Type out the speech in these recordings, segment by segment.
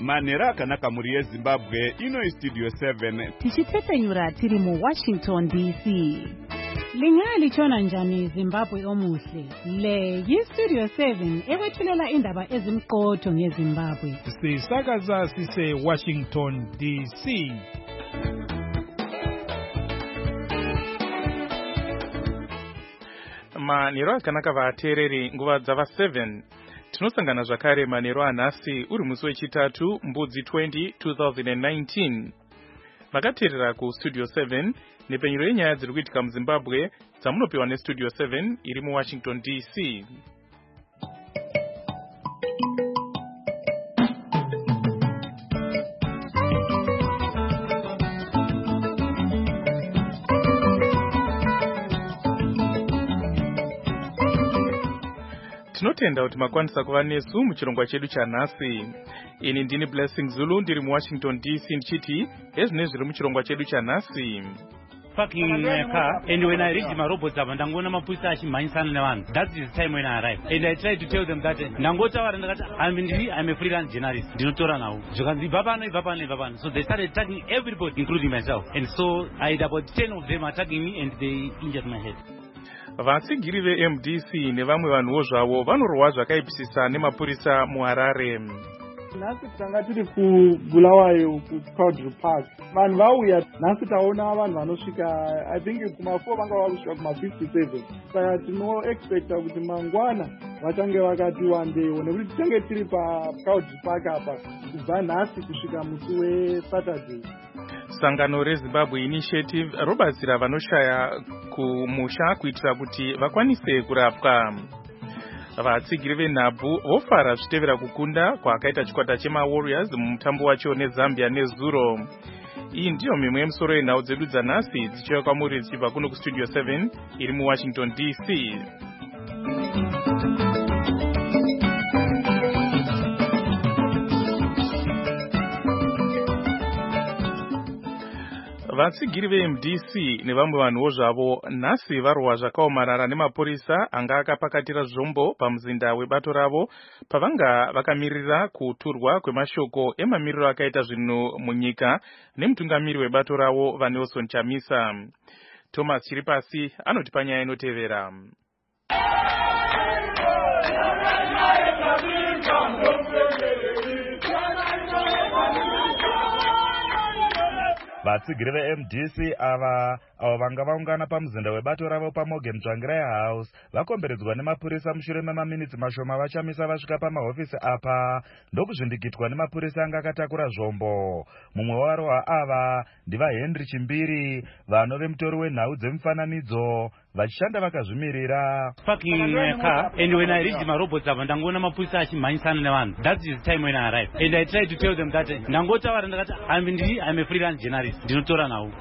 Manhero akanaka muri yeZimbabwe, ino iStudio 7. Tichitepenyura tiri mu Washington DC. Lingali chona njani Zimbabwe omuhle. Le yiStudio 7 ewethulela indaba ezimqotho ngeZimbabwe. Sisakaza sise Washington DC. Manhero akanaka vateereri nguva dzava 7. Tinosangana zvakare manhero anhasi uri musi wechitatu mbudzi 20 2019. Vakateerera kuStudio 7 nepenyero yenyaya dziri kuitika muZimbabwe dzamunopiwa neStudio 7 iri muWashington DC. Tinotenda kuti makwanisa kuva nesu muchirongwa chedu chanhasi. Ini ndini Blessing Zulu ndiri muWashington DC ndichiti ezvine zviri muchirongwa chedu chanhasi. Parking my car, and when I reach my robots, I'm going to put such mindset on. That's the time when I arrive. And I try to tell them that I'm a freelance journalist. Do not turn now. So they started attacking everybody, including myself. And so I had about 10 of them attacking me, and they injured my head. Vatsigiri veMDC nevamwe vanhuwo zvavo vanorwa zvakaipisisa nemapurisa muHarare. Nhasi tanga tiri kuBulawayo kuCaudry Park. Vanhu vauya nhasi taona vanhu vanosvika I think kuma4 vanga vakusvika kuma57. Saka tinoexpecta kuti mangwana vachange vakati wandewo nekuti tinenge tiri paCaudry Park apa kubva nhasi kusvika musi weSaturday. Sangano reZimbabwe Initiative robatsira vanoshaya kumusha kuitira kuti vakwanise kurapwa. Vatsigiri venhabvu vofara zvitevera kukunda kwakaita chikwata chemaWarriors mumutambo wacho neZambia nezuro. Iyi ndiyo mimwe yemusoro yenhau dzedu dzanhasi dzichiuya kwamuri dzichibva kuno kuStudio 7 iri muWashington DC. Vatsigiri veMDC nevamwe vanhuwo zvavo nhasi varwa zvakaomarara nemapurisa anga akapakatira zvombo pamuzinda webato ravo pavanga vakamirira kuturwa kwemashoko emamiriro akaita zvinhu munyika nemutungamiri webato ravo vaNelson Chamisa. Thomas Chiripasi anoti panyaya inotevera. Vatsigiri veMDC avo vanga vaungana pamuzinda webato ravo paMorgan Tsvangirai House vakomberedzwa nemapurisa mushure memaminitsi mashoma vaChamisa vasvika pamahofisi apa ndokuzvindikitwa nemapurisa anga akatakura zvombo. Mumwe waro ava ndivaHenry Chimbiri vanove mutori wenhau dzemufananidzo vachishanda vakazvimirira. Parking my car, and when I reach my robots, I'm going to put such mindset on. That's the time when I arrive. And I try to tell them that I'm a freelance journalist. Do not turn now.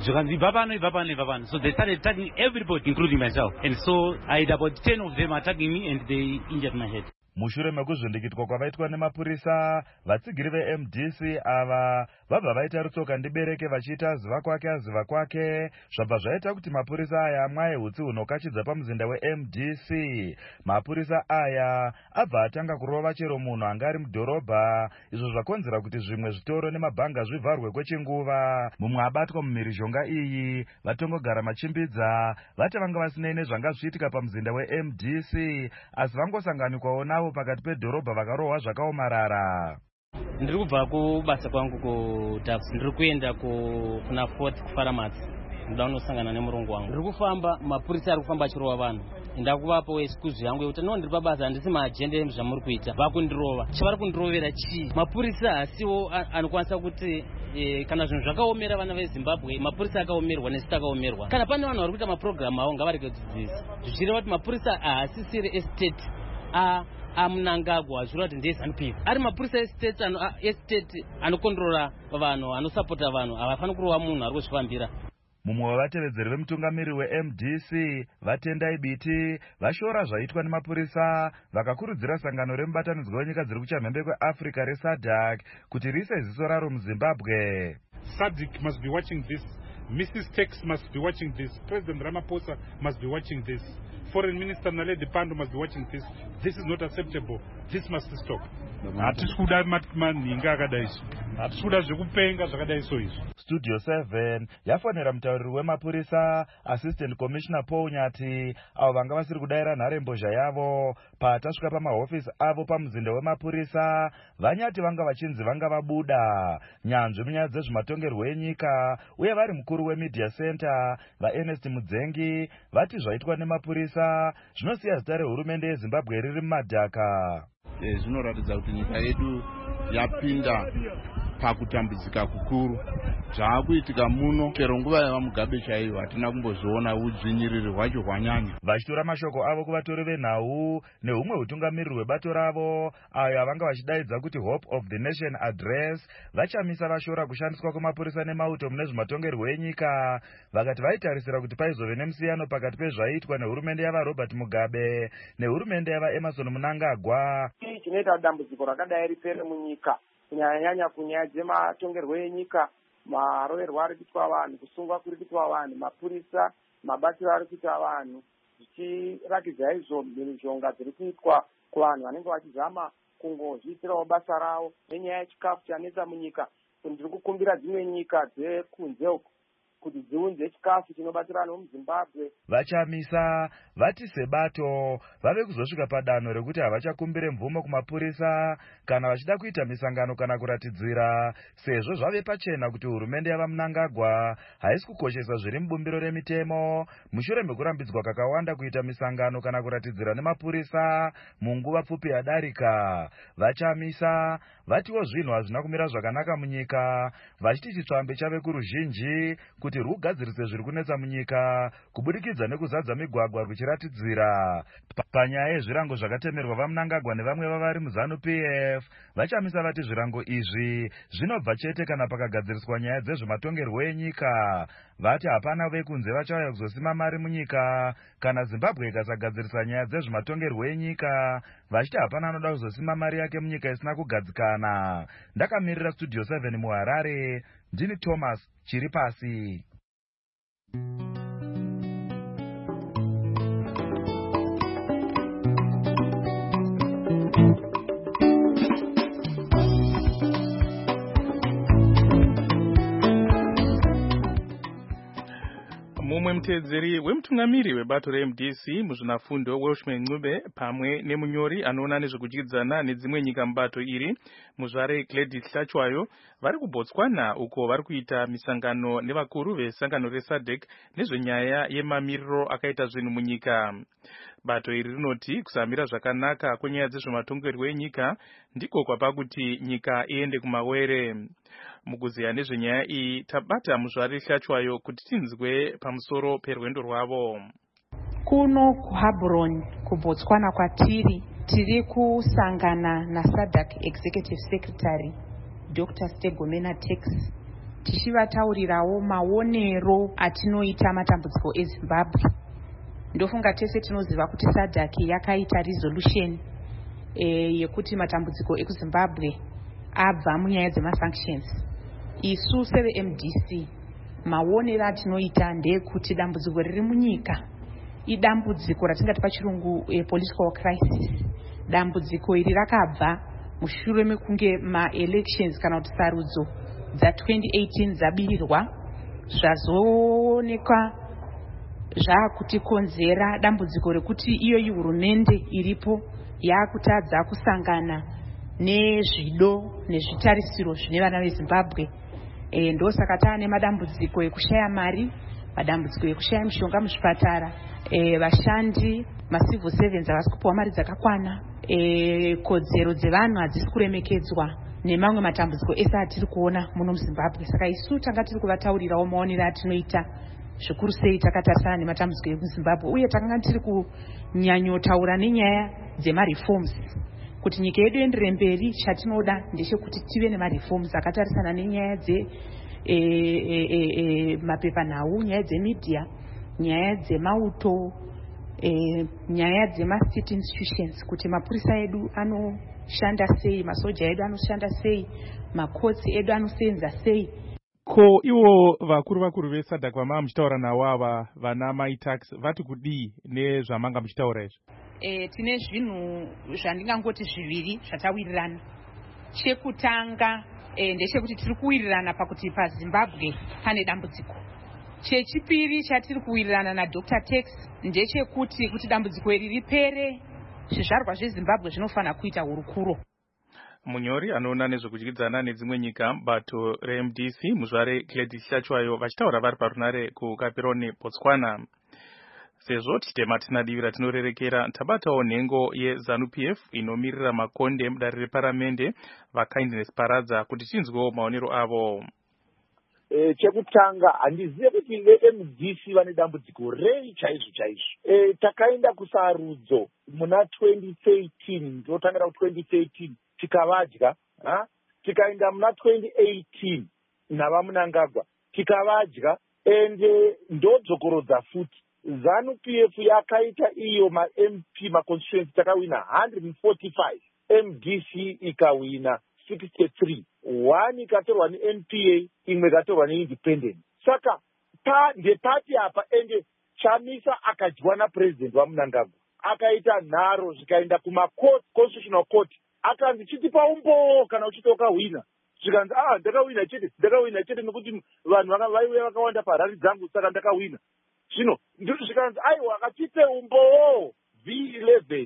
So they started attacking everybody, including myself. And so I had about 10 of them attacking me, and they injured my head. Mushure mekuzvindikitwa kwavaitwa nemapurisa, vatsigiri veMDC ava vabva vaita rutsoka ndibereke vachiita aziva kwake zvabva zvaita kuti mapurisa aya amwaye hutsi hunokachidza pamuzinda weMDC. Mapurisa aya abva atanga kurova chero munhu anga ari mudhorobha, izvo zvakonzera kuti zvimwe zvitoro nemabhanga zvivharwe kwechinguva. Mumwe abatwa mumhirizhonga iyi vatongogara machimbidza vati vanga vasinei nezvanga zvichiitika pamuzinda weMDC, asi vangosanganikwawo navo pakati pedhorobha vakarohwa zvakaomarara. Ndiri kubva kubasa kwangu kuTaxi, ndiri kuenda kuna Fort kuFarmers. Ndoda kunosangana nemurungu wangu. Ndiri kufamba, mapurisa ari kufamba achirova vanhu. Ndakuvapo excuse yangu yekuti ndiri pabasa handisi maagenda zvamuri kuita. Vakundirova. Chavari kundirovera chii? Mapurisa asiwo anokwanisa kuti kana zvinhu zvakaomera vana veZimbabwe, mapurisa akaomerwa nesita akaomerwa. Kana pane vanhu vari kuita maprogramu avo ngavarege kudzidzisa. Zvichireva kuti mapurisa haasisiri estate Mnangagwa zviro kuti ndezanupika ari mapurisa estate anokondorora vanhu anosapota vanhu havafani kurova munhu ari kuzvifambira. Mumwe wavatevedzeri vemutungamiri weMDC Vatendai Biti vashora zvaitwa nemapurisa vakakurudzira sangano remubatanidzwa wenyika dziri kuchamhembe kweAfrica reSADC kuti riise ziso raro muZimbabwe. SADC must be watching this Mrs. Tex must be watching this. President Ramaphosa must be watching this. Foreign Minister Naledi Pandor must be watching this. This is not acceptable. This must stop. Hatisi kuda maninga akadai izvi. Hatisi kuda zvekupenga zvakadai so izvi. Studio 7 yafonera mutauriri wemapurisa Assistant Commissioner Paul Nyati avo vanga vasiri kudaira nharembozha yavo patasvika pamahofisi avo pamuzinda wemapurisa. Vanyati vanga vachinzi vanga vabuda nyanzvi munyaya dzezvematongerwo enyika uye vari mukuru weMedia Center vaErnest Mudzengi vati zvaitwa nemapurisa zvinosiya zita rehurumende yeZimbabwe riri mumadhaka. Zvinoratidza kuti nyika yedu yapinda pakutambudzika kukuru. Zvaakuitika muno chero nguva yava Mugabe chaiyo hatina kumbozviona udzvinyiriri hwacho hwanyanya. Vachitora mashoko avo kuvatori venhau nehumwe hutungamiriri hwebato ravo ayo avanga vachidaidza kuti Hope of the Nation Address vachamisa vashora kushandiswa kwemapurisa nemauto mune zvematongerwo enyika. Vakati vaitarisira kuti paizove nemusiyano pakati pezvaitwa nehurumende yava Robert Mugabe nehurumende yava Emerson Mnangagwa. Chinoita dambudziko rakadai ripere munyika kunyanya kunyaya dzematongerwo enyika, maroverwo ari kuitwa vanhu, kusungwa kuri kuitwa vanhu, mapurisa, mabatiro ari kuita vanhu, zvichirakidza izvo mhirizhonga dziri kuitwa kuvanhu vanenge vachizama kungozviitirawo basa ravo. Nenyaya yechikafu chanetsa munyika, ndiri kukumbira dzimwe nyika dzekunze uko kuti dziunze chikafu chinobatsirana muZimbabwe. Vachamisa vati sebato vave kuzosvika padanho rekuti havachakumbire mvumo kumapurisa kana vachida kuita misangano kana kuratidzira, sezvo zvave pachena kuti hurumende yava Mnangagwa haisi kukoshesa zviri mubumbiro remitemo mushure mekurambidzwa kakawanda kuita misangano kana kuratidzira nemapurisa munguva pfupi yadarika. Vachamisa vatiwo zvinhu hazvina kumira zvakanaka munyika, vachiti chitsvambe chave kuruzhinji kuti rwugadzirise zviri kunetsa munyika kubudikidza nekuzadza migwagwa rwuchiratidzira. Panyaya yezvirango zvakatemerwa vaMnangagwa nevamwe vavari muZanu PF, vachamisa vati zvirango izvi zvinobva chete kana pakagadziriswa nyaya dzezvematongerwo enyika. Vati hapana vekunze vachauya kuzosima mari munyika kana Zimbabwe ikasagadzirisa nyaya dzezvematongerwo enyika, vachiti hapana anoda kuzosima mari yake munyika isina kugadzikana. Ndakamirira Studio 7 muHarare, ndini Thomas Chiripasi. Mumwe mutedzeri wemutungamiri webato reMDC muzvinafundo Welshman Ncube pamwe nemunyori anoona nezvekudyidzana nedzimwe nyika mubato iri muzvare Gladys Hlachwayo vari kuBotswana uko vari kuita misangano nevakuru vesangano reSADC nezvenyaya yemamiriro akaita zvinhu munyika. Bato iri rinoti kusamira zvakanaka kwenyaya dzezvematongerwo enyika ndiko kwapa kuti nyika iende kumawere. Mukuziya nezvenyaya iyi tabata muzvare Hlachwayo kuti tinzwe pamusoro perwendo rwavo. Kuno kuHaburoni kuBotswana kwatiri tiri kusangana naSADC Executive Secretary Dr. Stegomena Tex tichivataurirawo maonero atinoita matambudziko eZimbabwe. Ndofunga tese tinoziva kuti SADC yakaita resolution yekuti matambudziko ekuZimbabwe abva munyaya dzemasanctions. Isu seveMDC maonero atinoita ndeyekuti dambudziko riri munyika idambudziko ratingati pachirungu political crisis. Dambudziko iri rakabva mushure mekunge ma-elections kana kuti sarudzo dza2018 zabirirwa, zvazoonekwa zvakutikonzera dambudziko rekuti iyoyi hurumende iripo yakutadza kusangana nezvido nezvitarisiro zvine vana veZimbabwe. Ndosaka taane madambudziko ekushaya mari, madambudziko ekushaya mishonga muzvipatara, vashandi macivil servants havasi kupiwa mari dzakakwana, kodzero dzevanhu hadzisi kuremekedzwa nemamwe matambudziko ese atiri kuona muno muZimbabwe. Saka isu tanga tiri kuvataurirawo maonero atinoita zvikuru sei takatarisana nematambudziko ekuZimbabwe, uye takanga tiri kunyanyotaura nenyaya dzemareforms kuti nyika yedu ienderere mberi. Chatinoda ndechekuti tive nemareforms akatarisana nenyaya dzemapepanhau, nyaya dzemedia, nyaya dzemauto, nyaya dzemastate institutions, kuti mapurisa edu anoshanda sei, masoja edu anoshanda sei, makotsi edu anosenza sei. Ko ivo vakuru veSADC vamanga muchitaura navo ava vana maitax vati kudii nezvamanga muchitaura izvi? Tine zvinhu zvandingangoti zviviri zvatawirirana. Chekutanga ndechekuti tiri kuwirirana pakuti paZimbabwe pane dambudziko. Chechipiri chatiri kuwirirana naDr. Tex ndechekuti dambudziko iri ripere zvizvarwa zveZimbabwe zvinofana kuita hurukuro. Munyori anoona nezvekudyidzana nedzimwe nyika bato reMDC muzvare Gladys Shachwayo vachitaura vari parunare kuKaperoni, Botswana. Sezvo chitema tinadivira tinorerekera tabatawo nhengo yeZANU-PF inomirira makonde mudare reparamende vaKindness Paradza kuti tinzwewo maonero avo. Chekutanga handizive kuti veMDC vane dambudziko rei chaizvo. Takaenda kusarudzo muna 2013 ndotangira ku2013 tikavadya, tikaenda muna 2018 navamunangagwa tikavadya, ende ndodzokorodza futi. ZANU-PF yakaita iyo ma-MP ma-constituency takawina 145, MDC ikawina 63, 1 ikatorwa neNPA, imwe ikatorwa neindependent. Saka ndepati apa ende Chamisa akadyiwa napresident wamunangagwa, akaita nharo zvikaenda kuma-court, constitutional court, akanzi chitipa umbo kana uchiti wakawina. Zvikanzi ndakawina chete nekuti vanhu vaiuya vakawanda parari dzangu saka ndakawina. Zvino zvikanzi aiwa akatipe umbowo V11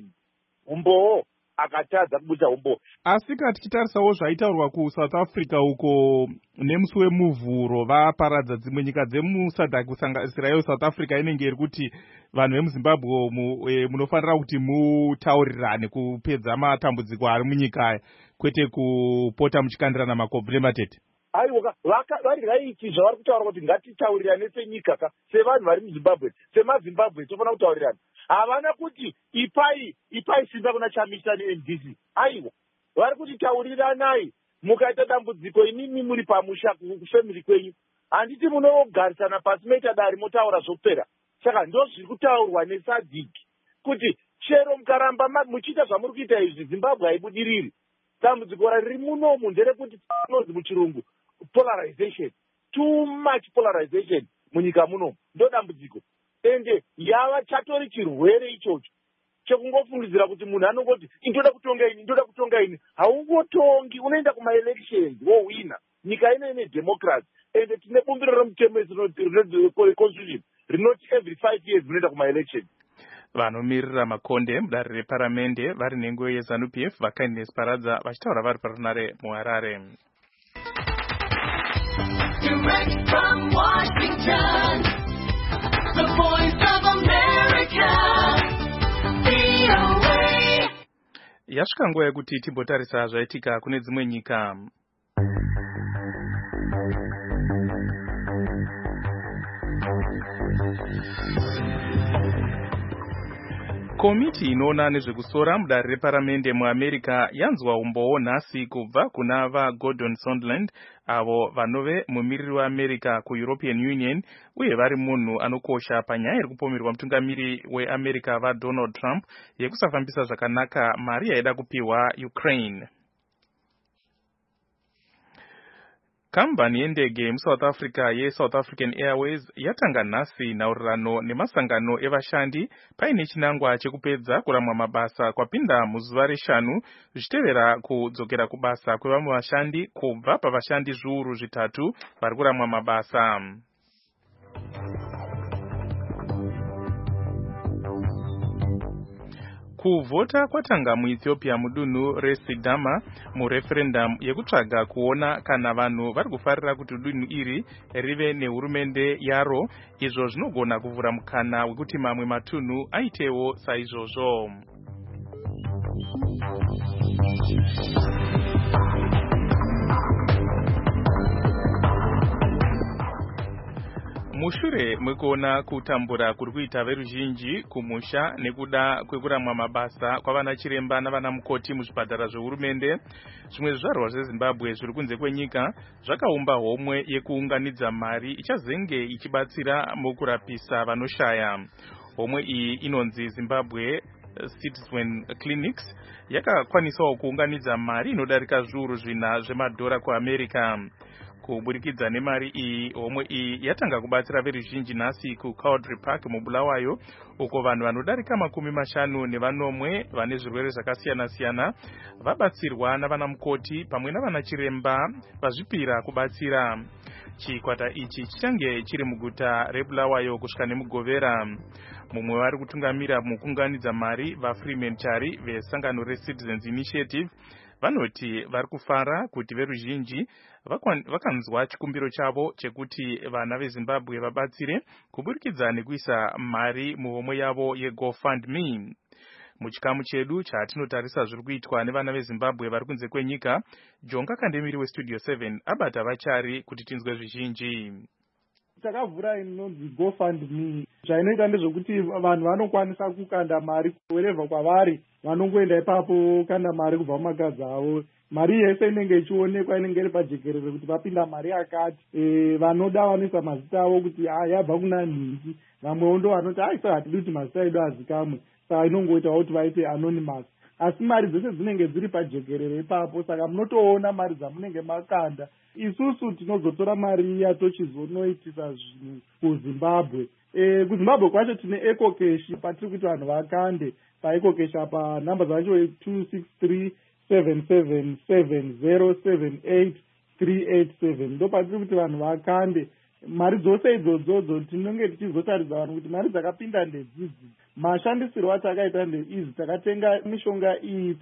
umbowo akatadza kubudisa umbowo. Asi kana tichitarisawo zvaitaurwa kuSouth Africa uko nemusi wemuvhuro vaparadza dzimwe nyika dzemuSADC kusanganisira South Africa inenge iri kuti vanhu vemuZimbabwe munofanira kuti mutaurirane kupedza matambudziko ari munyika kwete kupota muchikandirana makobvu nematete. Aiwa vari zvavari kutaura kuti ngatitaurirane senyika sevanhu vari muZimbabwe, semaZimbabwe tofana kutaurirana. Havana kuti ipai simba kuna Chamisa neMDC. Aiwa vari kuti tauriranai, mukaita dambudziko imimi muri pamusha kufamily kwenyu, handiti munogarisana pasi moita dari motaura zvopera. Saka ndo zviri kutaurwa neSADC kuti chero mukaramba muchiita zvamuri kuita izvi Zimbabwe haibudiriri. Dambudziko riri munomu nderekuti tinonzi muchirungu polarization, too much polarization munyika munomu ndo dambudziko. Ende yava chatori chirwere ichocho chekungofungidzira kuti munhu anongoti ndoda kutonga ini, haungotongi, unoenda kumaelections wowina. Nyika ino ine democracy ende tine bumbiro remutemo constitution rinoti every 5 years munoenda kumaelections. Vanomirira makonde mudare reparamende vari nhengo yeZANU-PF vaKindness Paradza vachitaura vari parunare muHarare. Direct from Washington, the voice of America, VOA. Yasvika nguva yekuti timbotarisa zvaitika kune dzimwe nyika. Komiti inoona nezvekusora mudare reparamende muAmerica yanzwa umbowo nhasi kubva kuna vaGordon Sondland avo vanove mumiriri weAmerica kuEuropean Union uye vari munhu anokosha panyaya iri kupomerwa mutungamiri weAmerica vaDonald Trump yekusafambisa zvakanaka mari yaida kupiwa Ukraine. Kambani yendege muSouth Africa yeSouth African Airways yatanga nhasi nhaurirano nemasangano evashandi paine chinangwa chekupedza kuramwa mabasa kwapinda muzuva reshanu zvichitevera kudzokera kubasa kwevamwe vashandi kubva pavashandi zviuru zvitatu vari kuramwa mabasa. Kuvhota kwatanga muEthiopia mudunhu reSidama mureferendum yekutsvaga kuona kana vanhu vari kufarira kuti dunhu iri rive nehurumende yaro, izvo zvinogona kuvhura mukana wekuti mamwe matunhu aitewo saizvozvo. Mushure mwekuona kutambura kuri kuita veruzhinji kumusha nekuda kwekuramwa mabasa kwavana chiremba navana mukoti muzvipatara zvehurumende, zvimwe zvizvarwa zveZimbabwe zviri kunze kwenyika zvakaumba homwe yekuunganidza mari ichazenge ichibatsira mukurapisa vanoshaya. Homwe iyi inonzi Zimbabwe Citizen Clinics yakakwanisawo kuunganidza mari inodarika zviuru zvina zvemadhora kuAmerica. kuburikidza nemari iyi. Homwe iyi yatanga kubatsira veruzhinji nhasi kuCowdry Park muBulawayo, uko vanhu vanodarika 50 nevanomwe vane zvirwere zvakasiyana-siyana vabatsirwa navanamukoti pamwe navanachiremba vazvipira kubatsira. Chikwata ichi chichange chiri muguta reBulawayo kusvika nemugovera. Mumwe vari kutungamira mukuunganidza mari vaFreeman Chari vesangano reCitizens Initiative vanoti vari kufara kuti veruzhinji vakanzwa chikumbiro chavo chekuti vana veZimbabwe vabatsire kuburikidza nekuisa mari muhomwe yavo yeGoFundMe. Muchikamu chedu chatinotarisa zviri kuitwa nevana veZimbabwe vari kunze kwenyika, Jonga Kandemiri weStudio 7 abata vachari kuti tinzwe zvizhinji. Takavhura inonzi GoFundMe. Zvainoita ndezvekuti vanhu vanokwanisa kukanda mari wherever kwavari, vanongoenda ipapo kanda mari kubva mumakadzi avo. Mari yese inenge ichionekwa, inenge iri pajekerere kuti vapinda mari yakati. Vanoda vanoisa mazita avo kuti yabva kuna Nhingi, vamwewo ndo vanoti saka hatidi kuti mazita edu azikamwe, saka inongoitawo kuti vaite anonymous. Asi mari dzese dzinenge dziri pajekerere ipapo, saka munotoona mari dzamunenge makanda. Isusu tinozotora mari iya tochizonoitisa zvinhu kuZimbabwe. KuZimbabwe kwacho tine EcoCash patiri kuti vanhu vakande. PaEcoCash apa namba dzacho 26377078387 ndo patiri kuti vanhu vakande. Mari dzose idzodzo tinenge tichizotaridza vanhu kuti mari dzakapinda ndedzidzi, mashandisirwo atakaita ndeizi. Takatenga mishonga iyi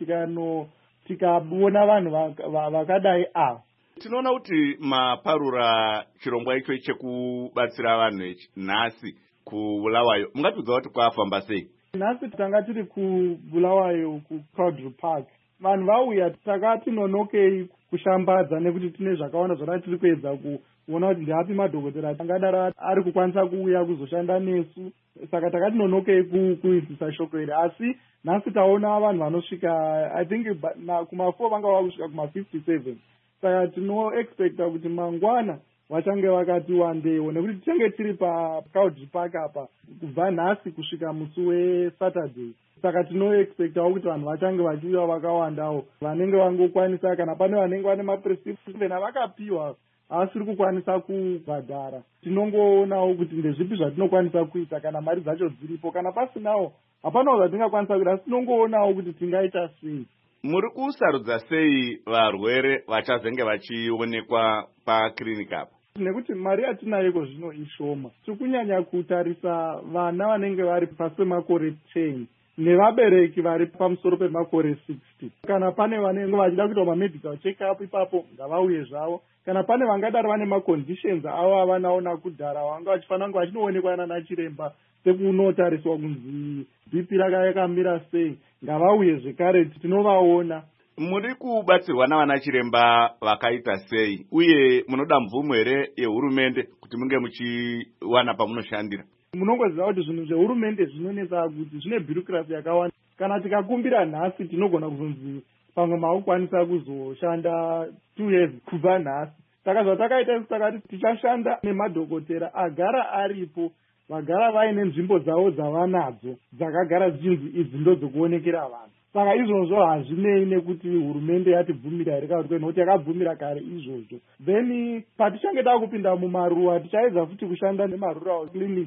tikaona vanhu vakadai ava. Tinoona kuti maparura chirongwa icho chekubatsira vanhu nhasi kuBulawayo, mungatudza kuti kwafamba sei? Nhasi tanga tiri kuBulawayo kuCowdry Park. Vanhu vauya takati nonokei kushambadza nekuti tine zvakawanda zvakati tiri kuedza kuona kuti ndeapi madhokotera angadaro ari kukwanisa kuuya kuzoshanda nesu. Saka takati nonokei kuisisa shoko iri. Asi nhasi taona vanhu vanosvika I think kuma4 vanga vakusvika kuma57. Saka tinoexpecta kuti mangwana vachange vakati wandewo, nekuti tichange tiri paCowdry Park apa kubva nhasi kusvika musi weSaturday. Saka tinoexpectawo kuti vanhu vachange vachiuya vakawandawo, vanenge vangokwanisa, kana pane vanenge vane maprescription vakapiwa asiri kukwanisa kubhadhara. Tinongoonawo kuti ndezvipi zvatinokwanisa kuita kana mari dzacho dziripo, kana pasinawo hapanawo zvatingakwanisa kuita, asi tinongoonawo kuti tingaita sei. Muri kusarudza sei varwere vachazenge vachionekwa pakiriniki apa? Nekuti mari yatinayiko zvino ishoma. Tiri kunyanya kutarisa vana vanenge vari pasi pemakore 10 nevabereki vari pamusoro pemakore 60. Kana pane vanenge vachida kuita mamedical check-up ipapo ngavauye zvavo. Kana pane vangadaro vane maconditions avo avanaona kudhara vanga vachifanira kunge vachinoonekwa nanachiremba sekunotariswa kunzi BP yakamira sei, ngavauye zvekare tinovaona. Muri kubatsirwa navanachiremba vakaita sei, uye munoda mvumo here yehurumende kuti munge muchiwana pamunoshandira? Munongoziva kuti zvinhu zvehurumende zvinonetsa kuti zvine bureaucracy yakawanda. Kana tikakumbira nhasi tinogona kuzonzi pamwe makukwanisa kuzoshanda 2 years kubva nhasi. Saka zvatakaita isu takati tichashanda nemadhokotera agara aripo, vagara vaine nzvimbo dzavo dzavanadzo dzakagara dzichinzi idzi ndo dzokuonekera vanhu. Saka izvozvo hazvinei nekuti hurumende yatibvumira here kana kuti nokuti yakabvumira kare izvozvo. Then patichange takupinda mumaruwa tichaedza futi kushanda nemarural clinic.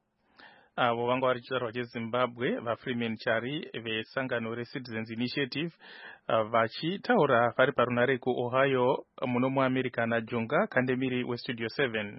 Avo vanga vari chizvarwa cheZimbabwe vaFreeman Chari vesangano reCitizens Initiative vachitaura vari parunare kuOhio muno muAmerica naJonga Kandemiri weStudio 7.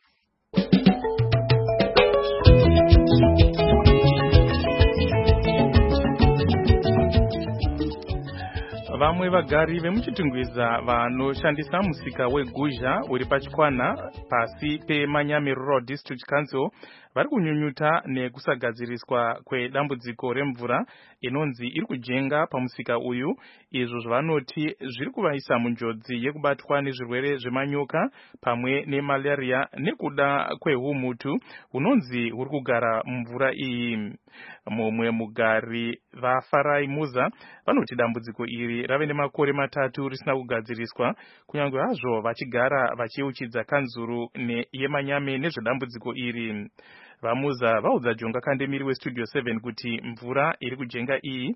Vamwe vagari vemuchitungwiza vanoshandisa musika weGuzha uri pachikwana pasi peManyame Rural District Council vari kunyunyuta nekusagadziriswa kwedambudziko remvura inonzi iri kujenga pamusika uyu, izvo zvanoti zviri kuvaisa munjodzi yekubatwa nezvirwere zvemanyoka pamwe nemalaria nekuda kwehumutu hunonzi huri kugara mumvura iyi. Mumwe mugari vaFarai Muza vanoti dambudziko iri rave nemakore 3 risina kugadziriswa, kunyange hazvo vachigara vachiuchidza kanzuru yeManyame nezvedambudziko iri. Vamuza vaudza Jonga Kandemiri weStudio 7 kuti mvura iri kujenga iyi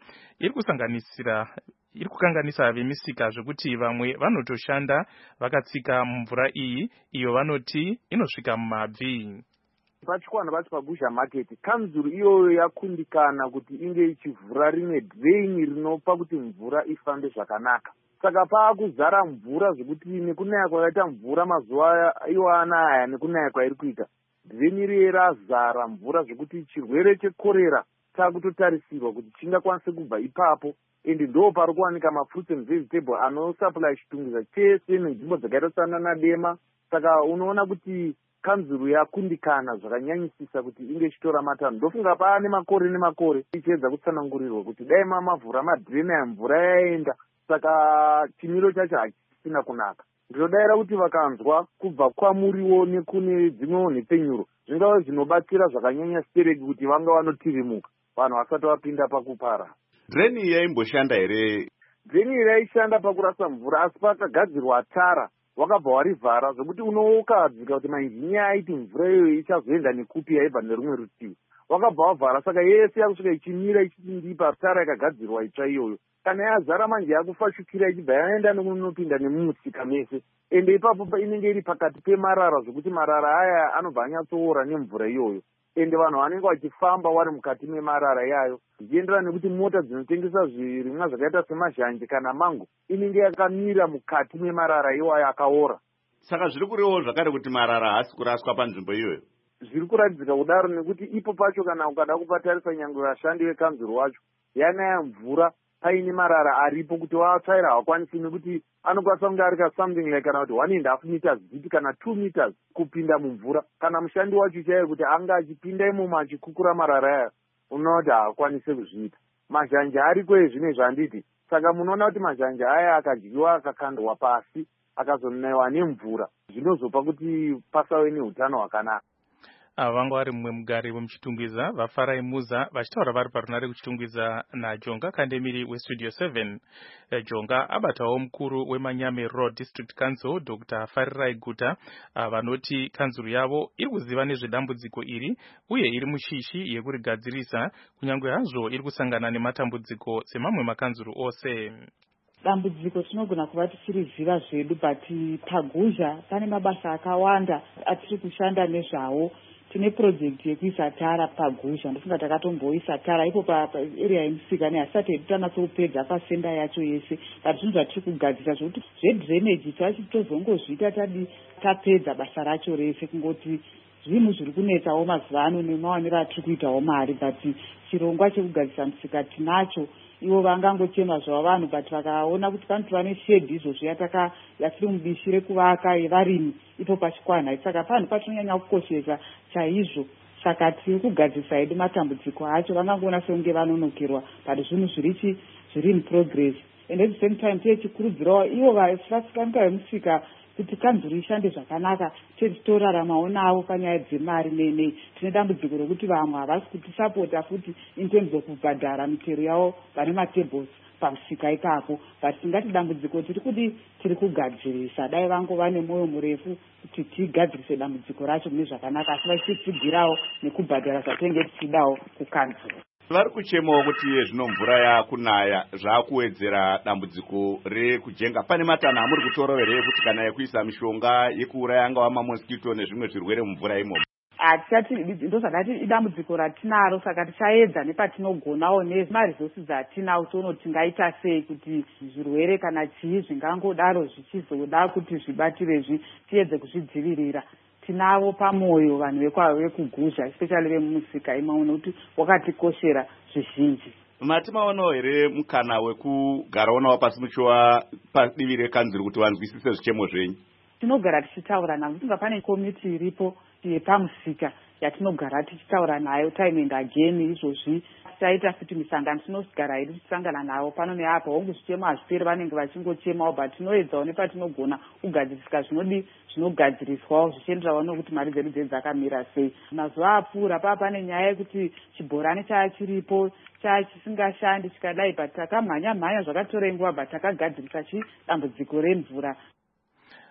iri kukanganisa vemisika zvekuti vamwe vanotoshanda vakatsika mvura iyi iyo vanoti inosvika mumabvi. Pachikwana pacho paGusha market kanzuru iyoyo yakundikana kuti inge ichivhura rimwe drain rinopa kuti mvura ifambe zvakanaka. Saka paakuzara mvura zvekuti nekunaya kwakaita mvura mazuva iwana aya nekunaya kwairi kuita drain riye razara mvura zvekuti chirwere chekorera takutotarisirwa kuti chingakwanise kubva ipapo. Ende ndo pari kuwanika mafruits and vegetable anosupply chitungwiza chese nenzvimbo dzakaita sana Dema. Saka unoona kuti kanzuru yakundikana zvakanyanyisisa kuti inge ichitora matanho. Ndofunga paane makore nemakore ichiedza kutsanangurirwa kuti dai mavhura madhirena ya mvura yaenda. Saka chimiro chacho hachisina kunaka. Ndinodaira kuti vakanzwa kubva kwamuriwo nekune dzimwewo nhepenyuro zvingava zvinobatsira zvakanyanya stereki kuti vanga vanotirimuka vanhu vasati vapinda pakupara. Dreni yaimboshanda here? Dreni yaishanda pakurasa mvura asi pakagadzirwa tara wakabva warivhara zvokuti unokadzika kuti mainjiniya aiti mvura iyoyo ichazoenda nekupi yaibva nerumwe rutivi. Wakabva wavhara saka yese yakusvika ichimira ichitindipa tara yakagadzirwa itsva iyoyo. Kana yazara manje yakufashukira ichibva yaenda nekunopinda nemumusika mese. Ende ipapo inenge iri pakati pemarara zvokuti marara aya anobva anyatsoora nemvura iyoyo. Ende vanhu vanenge vachifamba wari mukati memarara yayo zvichienderana nekuti mota dzinotengesa zvirimwa zvakaita semazhanje kana mango inenge yakamira mukati memarara iwayo akaora. Saka zviri kurevo zvakare kuti marara haasi kuraswa panzvimbo iyoyo. Zviri kuratidzika kudaro nekuti ipo pacho kana ukada kupatarisa nyangwe vashandi vekanzuru wacho yanaya mvura paine marara aripo kuti vatsvaira hawakwanisi nekuti anokwanisa kunge ari something like kana kuti 1.5 meters deep kana 2 meters kupinda mumvura. Kana mushandi wacho chaiye kuti anga achipinda imomo achikukura marara aya unoona kuti haakwanisi kuzviita. Mazhanje ariko ezvine zvanditi. Saka munoona kuti mazhanje aya akadyiwa akakandwa pasi akazonaiwa nemvura zvinozopa kuti pasave neutano hwakanaka. Vanga vari mumwe mugari wemuchitungwiza vaFarai Muza vachitaura vari parunare kuchitungwiza naJonga Kandemiri weStudio 7. Jonga abatawo mukuru weManyame Road District Council Dr. Farirai Guta vanoti kanzuru yavo iri kuziva nezvedambudziko iri uye iri mushishi yekurigadzirisa kunyange hazvo iri kusangana nematambudziko semamwe makanzuru ose. Dambudziko tinogona kuva tichiriziva zvedu but paGusha pane mabasa akawanda atiri kushanda nezvawo. Tine project yekuisa tara paGusha ndofunga takatomboisa tara ipo paarea yemusika neasati hedu tanatsokupedza pasenda yacho yese but zvinhu zvatiri kugadzira zvokuti zvedrainage tozongozviita tapedza basa racho rese kungoti zvinhu zviri kunetsawo mazuva ano nemawaniro atiri kuitawo mari but chirongwa chekugadzisa musika tinacho. Ivo vangangochema zvavo vanhu but vakaona kuti panotova neshedhi izvozvo yatiri mubishi rekuvaka yevarimi ipo pachikwana. Saka panhu patinonyanya kukoshesa chaizvo. Saka tiri kugadzisa hedu matambudziko acho vangangoona sekunge vanonokerwa but zvinhu zviri muprogress. And at the same time tichikurudzirawo ivo vafurasikanika vemusika kuti kanzuru ishande zvakanaka tichitoraramawo navo panyaya dzemari nei. Tine dambudziko rokuti vamwe havasi kutisapota futi in terms of kubhadhara mitero yavo vane matables pamusika ipapo but tingati dambudziko tiri kugadzirisa dai vangova nemwoyo murefu kuti tigadzirise dambudziko racho mune zvakanaka asi vachitsigirawo nekubhadhara zvatinenge tichidawo kukanzuru. Vari kuchemawo kuti zvino mvura yakunaya zvakuwedzera dambudziko rekujenga. Pane matanho amuri kutora here kuti kana yekuisa mishonga yekuuraya angava mamoskito nezvimwe zvirwere mumvura imomo? Hatisati ndozvakati idambudziko ratinaro saka tichaedza nepatinogonawo nemaresources atinawo toona kuti tingaita sei kuti zvirwere kana chii zvingangodaro zvichizoda kuti zvibatire tiedze kuzvidzivirira. Tinavo pamwoyo vanhu vekuGusha especially vemumusika imomo nokuti wakatikoshera zvizhinji. Mati maonawo here mukana wekugarawo navo pasi muchiwa padivi rekanzuru kuti vanzwisise zvichemo zvenyu? Tinogara tichitaura navo tinga pane komiti iripo yepamusika yatinogara tichitaura nayo time and again. Izvozvi tichaita futi misangano tinogara hedu tichisangana navo pano neapo hongu zvichemo hazviperi vanenge vachingochemawo but tinoedzawo nepatinogona kugadzirisika zvinogadziriswawo zvichienderanawo nokuti mari dzedu dzedu dzakamira sei. Mazuva apfuura pane nyaya yekuti chibhorani chiripo chisingashandi chikadai but takamhanya zvakatora nguva but takagadzirisa dambudziko remvura.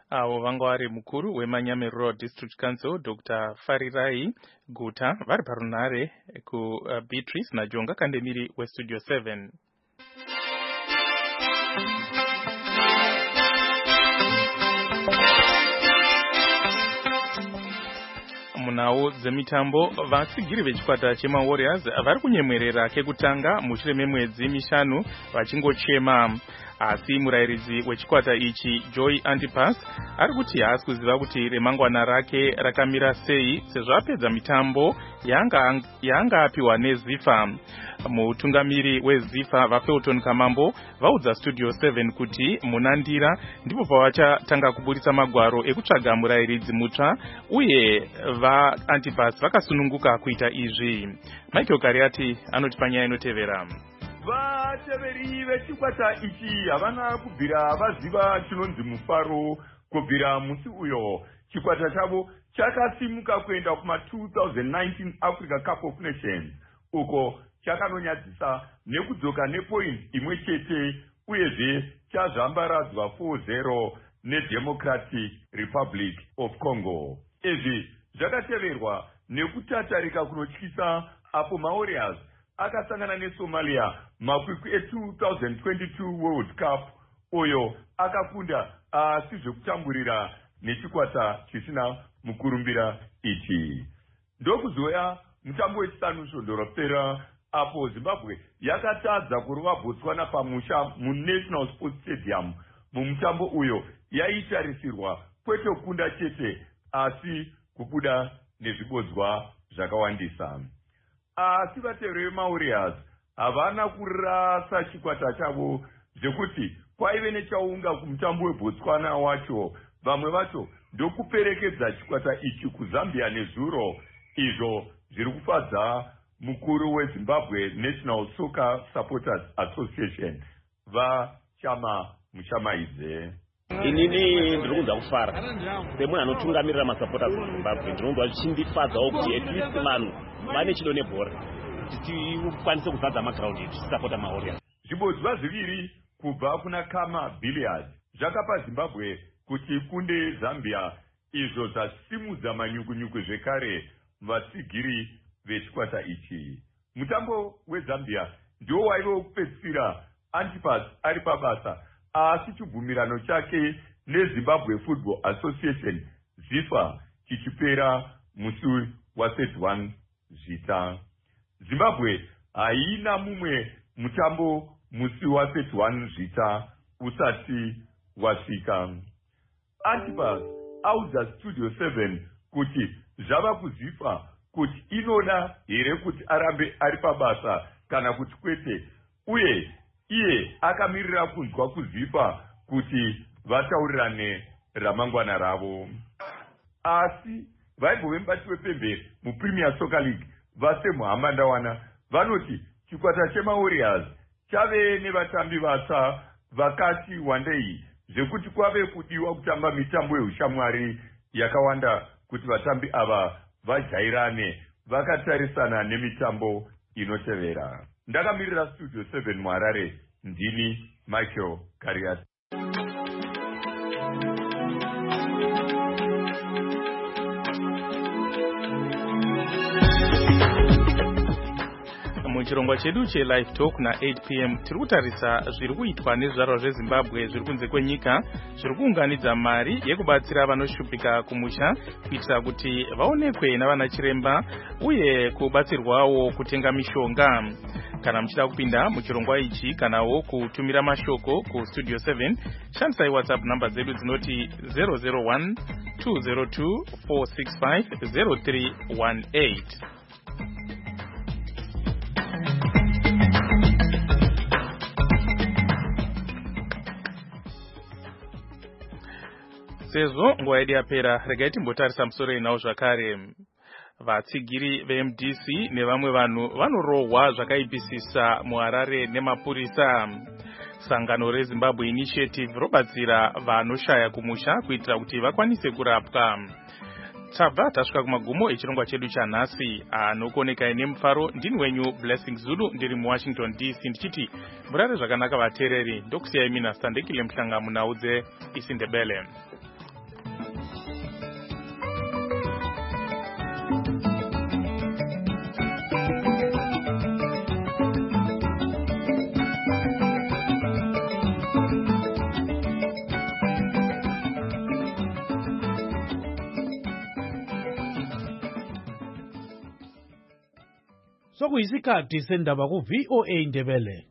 avo vanga vari mukuru weManyame District Council Dr. Farirai Guta vari parunare kuBeatrice naJonga Kandemiri weStudio 7. Munao dzemitambo vatsigiri vechikwata chemaWarriors vari kunyemwerera kekutanga mushure memwedzi mishanu vachingochema. Asi murairidzi wechikwata ichi Joy Antipas ari kuti haasi kuziva kuti remangwana rake rakamira sei sezvo apedza mitambo yanga apiwa neZIFA. Mutungamiri weZIFA vaFelton Kamambo vaudza Studio 7 kuti munandira ndipo pavachatanga kuburitsa magwaro ekutsvaga murairidzi mutsva uye vaAntipas vakasununguka kuita izvi. Michael Kariati anoti panyaya inotevera. Vateveri vechikwata ichi havana kubvira vaziva chinonzi mufaro kubvira musi uyo chikwata chavo chakasimuka kuenda kuma-2019 Africa Cup of Nations uko chakanonyadzisa nekudzoka nepoint imwe chete uyezve chazvambaradzwa 4-0 neDemocratic Republic of Congo. Izvi zvakateverwa nekutatarika kunotyisa apo maWarriors akasangana neSomalia makwikwi e2022 World Cup uyo akakunda asi zvekutamburira nechikwata chisina mukurumbira ichi. Ndokuzoya mutambo wechitanu svondo rapera apo Zimbabwe yakatadza kurova Botswana pamusha muNational Sports Stadium. Mumutambo uyo yaitarisirwa kwete kukunda chete asi kubuda nezvibodzwa zvakawandisa. Asi vateveri veMaWarriors havana kurasa chikwata chavo zvekuti kwaive nechaunga kumutambo weBotswana wacho. Vamwe vacho ndokuperekedza chikwata ichi kuZambia nezuro, izvo zviri kufadza mukuru weZimbabwe National Soccer Supporters Association vaChama Mushamaidze. Inini ndiri kunza kufara semunhu anotungamirira masupporters eZimbabwe. Ndinonzwa zvichindifadzawo kuti at least vanhu vane chido nebhora kuti tikwanise kuzadza magraundi tichisapota maWarriors. Zvibodzwa zviviri kubva kuna Kama Billiards zvakapa Zimbabwe kuti ikunde Zambia, izvo zvasimudza manyukunyuku zvekare vatsigiri vechikwata ichi. Mutambo weZambia ndiwo waive wokupedzisira Antipas ari pabasa, asi chibvumirano chake neZimbabwe Football Association ZIFA chichipera musi wa31 Zvita. Zimbabwe haina mumwe mutambo musi wa31 Zvita usati wasvika. Antipas audza Studio 7 kuti zvava kuZIFA kuti inoda here kuti arambe ari pabasa kana kuti kwete, uye iye akamirira kunzwa kuZIFA kuti vataurirane ramangwana ravo. Asi vaibvo vemubati wepembe muPremier Soccer League vaseMuhammad Ndawana vanoti chikwata chemaWarriors chave nevatambi vatsva vakati wandei zvekuti kwave kudiwa kutamba mitambo yeushamwari yakawanda kuti vatambi ava vajairane vakatarisana nemitambo inotevera. Ndakamirira Studio 7 muHarare, ndini Michael Kariati. Muchirongwa chedu cheLive Talk na8 p.m. tiri kutarisa zviri kuitwa nezvizvarwa zveZimbabwe zviri kunze kwenyika zviri kuunganidza mari yekubatsira vanoshupika kumusha kuitira kuti vaonekwe navana chiremba uye kubatsirwawo kutenga mishonga. Kana muchida kupinda muchirongwa ichi kanawo kutumira mashoko kuStudio 7, shandisai WhatsApp namba dzedu dzinoti 001 202 465 0318. Sezvo nguva yedu yapera, regai timbotarisa musoro inawo zvakare. Vatsigiri veMDC nevamwe vanhu vanorohwa zvakaipisisa muHarare nemapurisa. Sangano reZimbabwe Initiative robatsira vanoshaya kumusha kuitira kuti vakwanise kurapwa. Tabva tasvika kumagumo echirongwa chedu chanhasi. Anokuonekai nemufaro ndini wenyu Blessing Zulu, ndiri muWashington DC ndichiti murare zvakanaka vateereri. Ndokusiyai mina Sandekile Mhlanga munhau dzeIsiNdebele. sokuyisikhathi sendaba ku-VOA Ndebele.